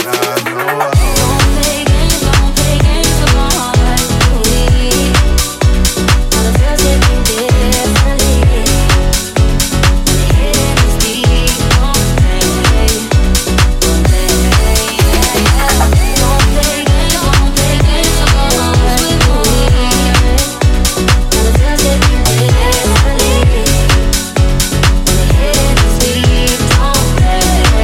ride, no. Don't play games with my heart. All the feels hit me differently. When the hit is deep, don't play. Don't play games with my heart. All the feels hit me differently. When the hit is deep, don't play.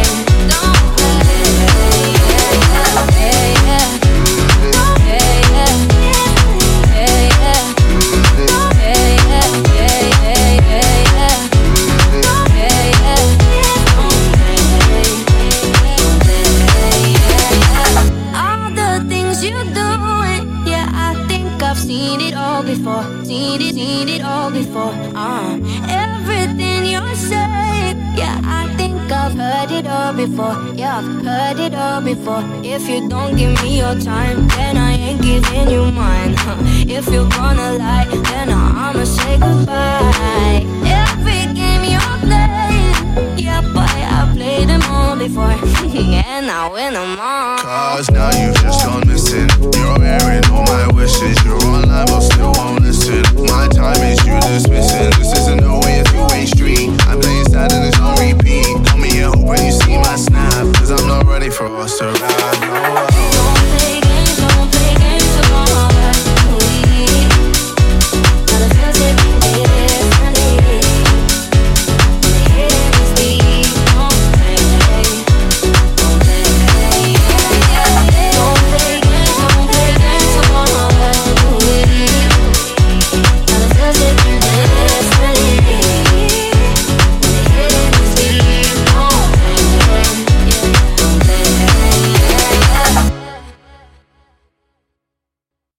All the things you doing, yeah, I think I've seen it all before. Seen it all before. Everything you're saying, yeah, I think I've heard it all before. Yeah, I've heard it all before. If you don't give me your time, then I ain't giving you mine. If you're gonna lie, then I'ma say goodbye. Every game you're playing, yeah, boy, I played them all before. And I win them all. Cause now you've just gone missing. You're airing all my wishes. You're online but still won't listen. My time is you dismissing. This isn't no way a two-way street. I'm playing sad and it's on repeat. Call me here hoping you see my snap. Cause I'm not ready for us to ride, no.